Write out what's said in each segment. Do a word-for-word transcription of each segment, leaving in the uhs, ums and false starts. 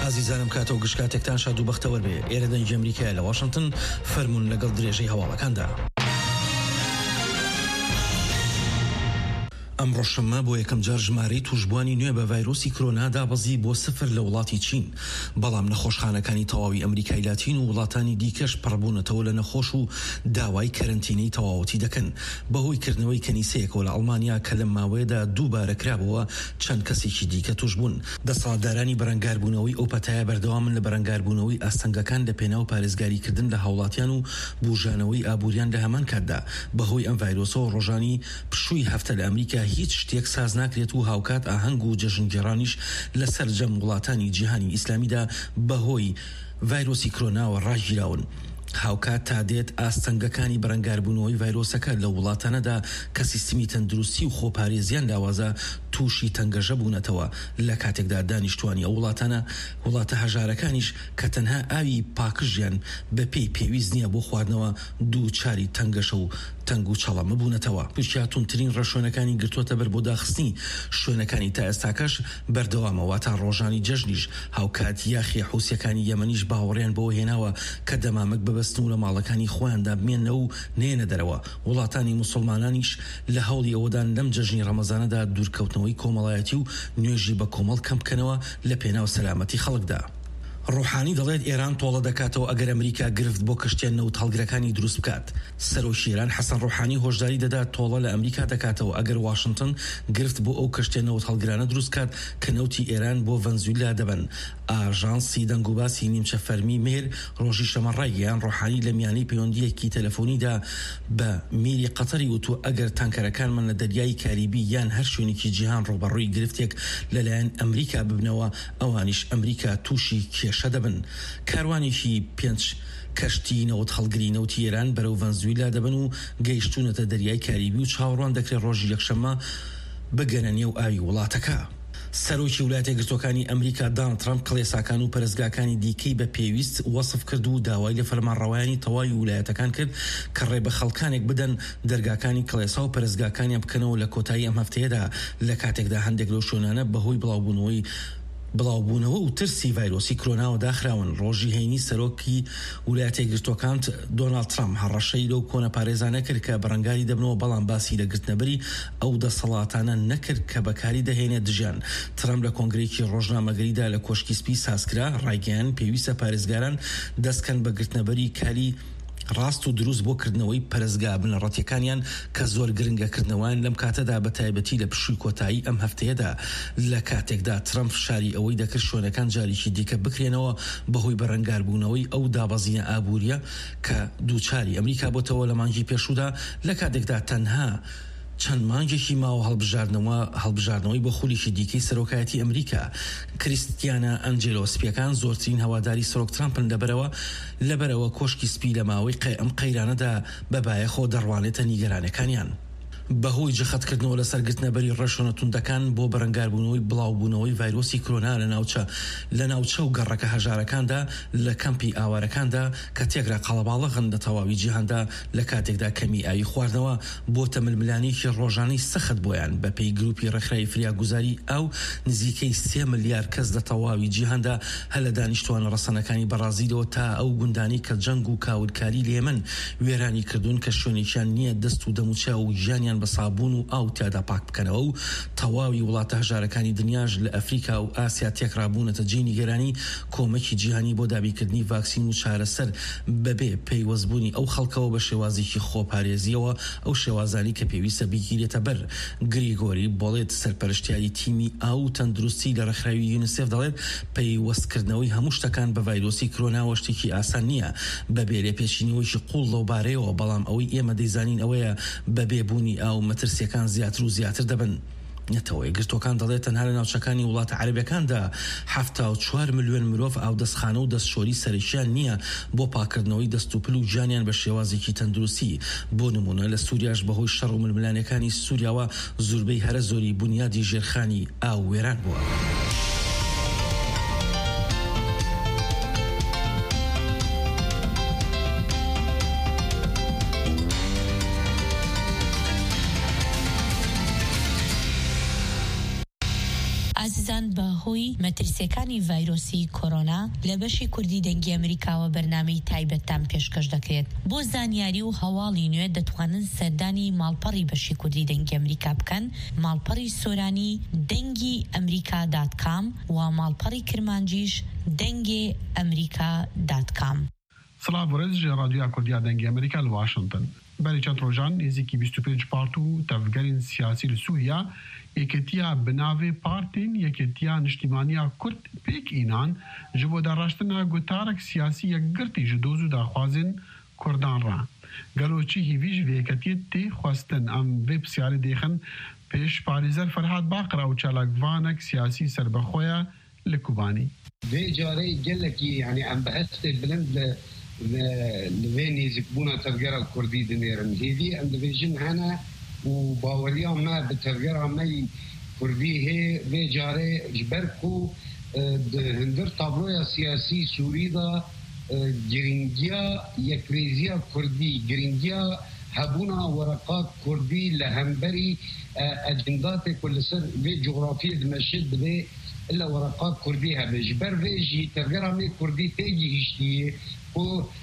ئازیزانم کاتۆ گشتکاتێکتان شاد و بەختەوە بێ. ئێرە دەنگی ئەمریکای لە واشنگتن فەرمون لەگەڵ درێژەی هەواڵەکاندا. ئەمڕۆ شەممە بۆ یەکەم جار ژمارەی توشبوانی نوێ بە ڤایرۆسی کۆرۆنا دابەزی بۆ سفر لە وڵاتی چین. بەڵام نەخۆشخانەکانی تەواوی ئەمریکای لاتین و وڵاتانی دیکەش پڕبوونەتەوە لە نەخۆش و داوای کەرنتینەی تەواوەتی دەکەن بەهۆی کردنەوەی کەنیسەیەکەوە لە ئەڵمانیا کە لەم ماوەیەدا دووبارە کرابەوە چەند کەسێکی دیکە توشبوون. دەسەڵاتدارانی بەرەنگاربوونەوەی ئەو پەتایە بەردەوامن لە بەرەنگاربوونەوەی ئاستەنگەکان لە پێناو پارێزگاریکردن لە هاوڵاتیان و بوژانەوەی ئابووریان لە هەمان کاتدا. بەهۆی ئەم ڤایرۆسەوە ڕۆژانی پشووی هەفتە لە ئەمریکا هیچ شتێک ساز ناکرێت و هاوکات ئاهەنگ و جەژنگێڕانیش لەسەر جەم وڵاتانی جیهانی ئیسلامیدا بەهۆی ڤایرۆسی کۆرۆناوە ڕاگیراون. هاوکات تا دێت ئاستەنگەکانی بەرەنگاربوونەوەی ڤایرۆسەکە لە وڵاتانەدا کە سیستمی تەندروستی و خۆپارێزیان لاوازە تووشی تەنگەژە بوونەتەوە لە کاتێکدا دانیشتوانی ئەو وڵاتانە وڵاتە هەژارەکانیش کە تەنها ئاوی پاکژیان بە پێی پێویست نییە بۆ خواردنەوە دوو چاری تەنگەشە و تەنگ و چەڵەمە بوونەتەوە. پشتیاتونترین ڕەشوێنەکانی گرتوۆتە بەر بۆ داخستنی شوێنەکانی تا ئێستاکەش بەردەوامەوە تا ڕۆژانی جەژنیش. هاوکات یاخی حوسیەکانی یەمەنیش باوەڕیان بەوە هێناوە کە دەمامک ببەستن و لە ماڵەکانی خۆیاندا بمێنە و نێنە دەرەوە. وڵاتانی موسڵمانانیش لە هەوڵی ئەوەدان لەم جەژنی ڕەمەزانەدا دوورکەوتنەوەی کۆمەڵایەتی و نوێژی بە کۆمەڵ کەم بکەنەوە لە پێناو سەلامەتی خەڵکدا. ڕوحانی دەڵێت ئێران تۆڵە دەکاتەوە ئەگەر ئەمریکا گرفت بۆ کەشتێن نەوت هەڵگرەکانی دروست بکات. سەرۆکی ئێران حەسەن ڕوحانی هۆشداری دەدات تۆڵە لە ئەمریکا دەکاتەوە ئەگەر واشنگتن گرفت بۆ ئەو کەشتێن نەوت هەڵگرانە دروست کات کە نەوتی ئێران بۆ ڤەنزویلا دەبن. ئاژانسی دەنگ و باسی نیمچە فەرمی مێر ڕۆژی شەمە ڕایگەیان ڕوحانی لە میانەی پەیوەندیەکی تەلەفۆنیدا بە میری قەتەری وتو ئەگەر تانکەرەکانمان لە دەریای کاریبی یان هەر شوێنێکی جیهان ڕوبەڕووی گرفتێک لەلایەن ئەمریکا ببنەوە ئەوانیش ئەمریکا تووشی کێشە دەبن. کاروانێکی پێنج کەشتی نەوت هەڵگری نەوتی ئێران بەرەو ڤەنزویلا دەبن و گەیشتونەتە دەریای کاریبی و چاوەڕوان دەکرێت ڕۆژی یەکشەممە بگەنە نێو ئاوی وڵاتەکە. سەرۆکی ویلایەتە یەکگرتووەکانی ئەمریکا دۆناڵد ترامپ کڵێساکان و پەرستگاکانی دیکەی بە پێویست وەسف کرد و داوای لە فەرمانڕەوایانی تەواوی ویلایەتەکان کرد کە ڕێ بە خەڵکانێک بدەن دەرگاکانی کڵێسا و پەرستگاکانیان بکەنەوە لە کۆتایی ئەم هەفتەیەدا لە کاتێکدا هەندێک لەو شوێنانە بەهۆی بڵاوبوونەوەی بڵاوبوونەوە و ترسی ڤایرۆسی کۆرۆناوە داخراون. ڕۆژی هەینی سەرۆکی ویلایەتە یەکگرتووەکان دۆناڵد ترامپ هەڕەشەی لەو کۆنە پارێزانە کرد کە بەڕەنگاری دەبنەوە بەڵام باسی لە گرتنەبەری ئەو دەسەڵاتانە نەکرد کە بەکاری دەهێنێت دژیان. ترامپ لە کۆنگرێکی ڕۆژنامەگەریدا لە کۆشکی سپی سازکرا ڕایگەیان پێویستە پارێزگاران دەستکەن بە گرتنەبەری کالی ڕاست و دروست بۆ کردنەوەی پەرستگا بنەڕەتیەکانیان کە زۆر گرنگەکردنەوەیان لەم کاتەدا بە تایبەتی لە پشووی کۆتایی ئەم هەفتەیەدا لە کاتێکدا ترامپ شاری ئەوەی دەکرد شوێنەکان جاریکی دیکە بکرێنەوە بەهۆی بەرەنگاربوونەوەی ئەو دابەزینە ئابووریە کە دووچاری ئەمریکا بۆتەوە لە مانگی پێشوودا لە کاتێکدا تەنها چەند مانگێکی ماوە هەڵبژاردنەوە هەڵبژاردنەوەی بە خولیشی دیکەی سەرۆکایەتی ئەمریکا. کریستیانە ئەنجلۆ سپیەکان زۆرترین هەواداری سەرۆک ترامپن لەبەرەوە لەبەرەوە کۆشکی سپی لە ماوەی ئەم قەیرانەدا بەبایەخۆ دەڕوانێتە نیگەرانەکانیان. بەهۆی جەخەتکردنەوە لە سەرگرتنەبەری ڕەشۆنە توندەکان بۆ بەرەنگاربوونەوەی بڵاوبوونەوەی ڤایرۆسی کۆرۆنا لە ناوچە لە ناوچە و گەڕەکە هەژارەکاندا لە کەمپی ئاوارەکاندا کە تێکرا قەڵەباڵغن لە تەواوی جیهاندا لە کاتێکدا کەمی ئاوی خواردنەوە بۆ تەململانێکی ڕۆژانەی سەخت بۆیان بە پێی گروپی ڕێکخراوی فریاگوزاری ئەو نزیکەی سێ ملیار کەس لە تەواوی جیهاندا هە لە دانیشتوانە ڕەسەنەکانی بەرازیلەوە تا ئەو گوندانی کە جەنگ و کاولکاری لە یەمەن وێرانی کردوون کە شوێنێکیان نییە دەست و دەموچە و ژیانیان بە سابوون و ئاو تیادا پاک بکەنەوە و تەواوی وڵاتە هەژارەکانی دنیاش لە ئەفریقا و ئاسیا تێکرابوونەتە جێی نیگەرانی کۆمەکی جیهانی بۆ دابیکردنی ڤاکسین و چارەسەر بەبێ پەیوەستبوونی ئەو خەڵکەوە بە شێوازێکی خۆپارێزیەوە ئەو شێوازانی کە پێویستە بیگیرێتە بەر. گریگۆری بۆڵێت سەرپەرشتیاری تیمی ئاو تەندروستی لە ڕێکخراوی یونیسێف دەڵێت پەیوەستکردنەوەی هەموو شتەکان بە ڤایرۆسی کۆرۆناوە شتێکی ئاسان نییە بەبێ لێپێشینەوەیکی قوڵ لەو بارەیەوە بەڵام ئەوەی ئێمە دەیزانین ئەوەیە بەبێبوونی ئاو مەترسیەکان زیاتر و زیاتر دەبن. نەتەوەی گرتوەکان دەڵێت تەنها لە ناوچەکانی وڵاتە عەرەبیەکاندا هەفتە و چوار ملیۆن مرۆڤ ئاو دەستخانە و دەستشۆری سەرەکیان نییە بۆ پاکردنەوەی دەست و پل و گیانیان بە شێوازێکی تەندروستی. بۆ نمونە لە سووریاش بەهۆی شەڕ و ململانەکانی سووریاوە زۆربەی هەرە زۆری بنیادی ژێرخانی ئاو وێران بووە. عزیزان بەهۆی مەترسیەکانی ڤایرۆسی کۆرۆنا لە بەشی کوردی دەنگی ئەمریکاوە بەرنامەی تایبەتتان پێشکەش دەکرێت. بۆ زانیاری و هەواڵی نوێ دەتوانن سەردانی ماڵپەڕی بەشی کوردی دەنگی ئەمریکا بکەن، ماڵپەڕی سۆرانی دەنگی ئەمریکا دات کام و ماڵپەڕی کرمانجیش دەنگی ئەمریکا دات کام. سڵاو بەڕێز رادیۆیا کوردیا دەنگی ئەمریکا لە واشنگتن. بەری چەند ڕۆژان نێزێکی بیست و پێنج پارت و تەڤگەرین سیاسی لە سووریا یەکێتیا بناوێ پارتین یەکێتیا نیشتیمانیا کورد پێک ئینان ji بۆ داڕاشتنا گوتارێک سیاسی یەکگرتی ji دۆز و داخوازên کوردان ڕا. گەلۆچی هیویژ vê yeketiyê tê xwestin em vê pisyarê dêxin pêş parêzer Ferhat Baqra û çalakvanek siyasî serbexweya li Kubanî. Vê carê gelekî yani em bi hestê bilind li li vê nêzîkbûna tevgera Kurdî dinêrin. Hêvî em dibêjin hene û baweriya me bi tevgera me Kurdî hê vê carê ji ber ku di hindir tabloya siyasî Sûrî da giringiya yekrêziya Kurdî, giringiya hebûna wereqa Kurdî li hemberî ecendatê ku li ser vê coğrafiyê dimeşe divê illa wereqa Kurdî hebe. Ji ber vê jî tevgera me Kurdî tê gihîştiye ku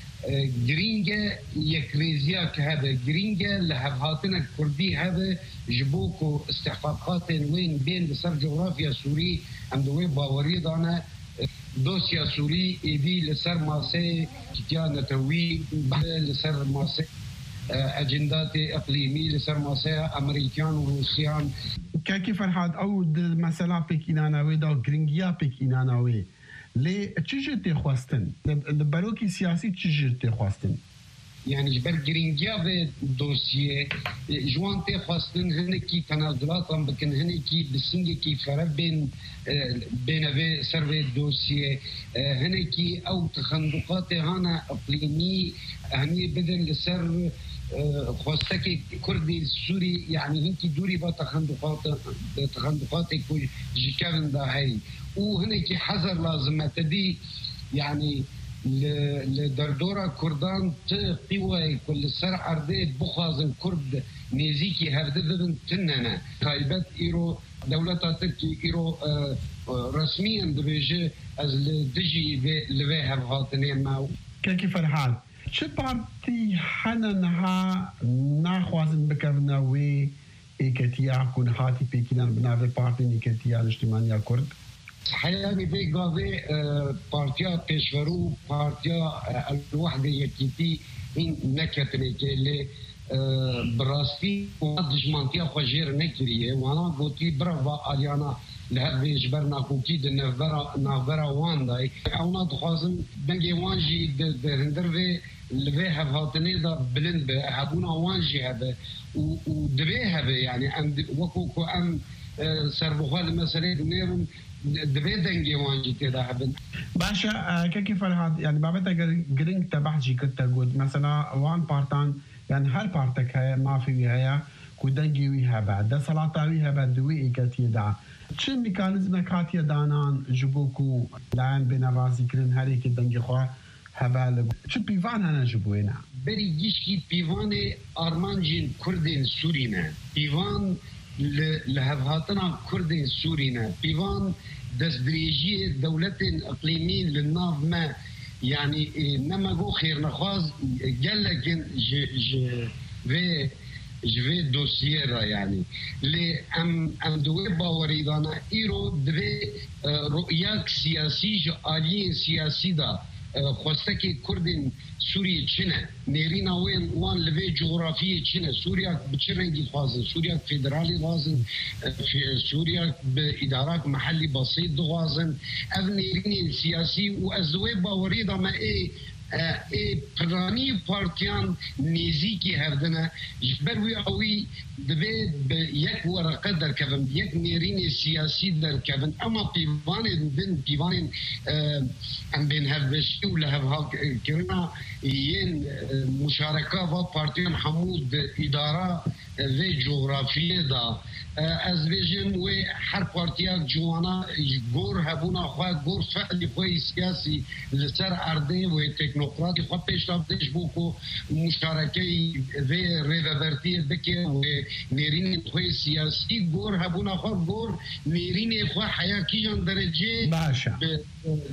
giringe yekrêziya ki hebe, giringe li hevhatina Kurdî hebe ji bo ku istihqaqatên wên bên li ser coğrafiya Sûrî em di wê baweriyê dane dosya Sûrî êdî li ser maseyê Tirkiya Netewî li ser maseyê ecendatê iqlîmî li ser maseya Amerîkan û Rûsyan. Kekî Ferhat ew di mesela pêkînana wê da giringiya pêkînana wê lê çi jî tê xwestin? Li berokî siyasî çi jî tê xwestin? Yani ji ber giringiya vê dosyê ji wan tê xwestin hinekî tenazulatan bikin, hinekî bi singekî ferev bên bêne vê ser vê dosyê, hinekî ew tixenduqatê hane iqlîmî ehmiyê bidin li ser xwestekê Kurdî Sûrî yani hinkî dûrî va tixenduqatê ku ji kevin da heyî û hinekî hezer lazim e tedî yani li derdora Kurdan ti qîwayê ku li ser erdê bixwazin Kurd nêzîkî hevdî bibin tinene. Taybet îro dewleta Tirkî îro resmîen dibêje ez li dijî li vê hevhatinê me. Kekî Ferhat çi partî hene niha naxwazin bikevine wê êketiya ku hatî pêkînan bi navê partên êketiya niştimaniya Kurd? حياني في قاضي بارتيا بيشفرو بارتيا الوحدة يكيتي إن نكتني اللي براستي ودجمانتيا خجير نكريه وانا قلتي برافا اليانا لهذه جبرنا كوكي نافرا نافرا وانداي اونا تخازن دنجي وانجي دهندر في لفي هفاتني دا بلند به هبونا وانجي هذا ودبي هذا يعني ام وكوكو ام سربخال مثلا نيرن دبي دنجي وانجي كده هبن باشا كيف فرحات يعني بابتا جرينج تبعجي كنت قلت مثلا وان بارتان يعني هر بارتك هي ما في هي كودنجي ويها بعد ده صلاة ويها بعد دوي إيكاتي دا شو ميكانيزم كاتيا دانان جبوكو لعن بين الرازي كرين هاري كدنجي خوا هبال شو بيفان أنا جبوينا بري جيشكي بيفان أرمانجين كردين سورينا بيفان لهفهاتنا كردين سورينا بيفان دزدريجي دولة إقليمية للناف ما يعني نما جو خير نخواز قال لكن ج ج في جوي دوسيرا يعني لي ام ام دوي باوريدانا ايرو دوي رؤياك سياسي جالي سياسي دا خواستكي كردين سوريا چنه نيرينا وين وان لبي جغرافيه چنه سوريا بچرنگي خوازن سوريا فيدرالي خوازن في سوريا بادارات محلي بسيط خوازن اف نيريني سياسي وازوي باوريدا ما اي ای پرانی پارتیان نزیکی هفدنه جبر وی اوی دبی به یک ورقه در کفن یک نیرین سیاسی در کفن اما پیوان بین پیوان ام بین هفدشی و لهفها کرنا ین مشارکه و پارتیان حمود اداره و جغرافیه دا از بیشتر و هر پارتیا جوانا گور هبونا خواه گور فعلی خواه سیاسی لسر ارده و تکنوکراتی خواه پیشتافتش بو که مشارکه و ریوبرتی بکه و نیرین خواه سیاسی گور هبونا خواه گور نیرین خواه حیاکی جان درجه باشه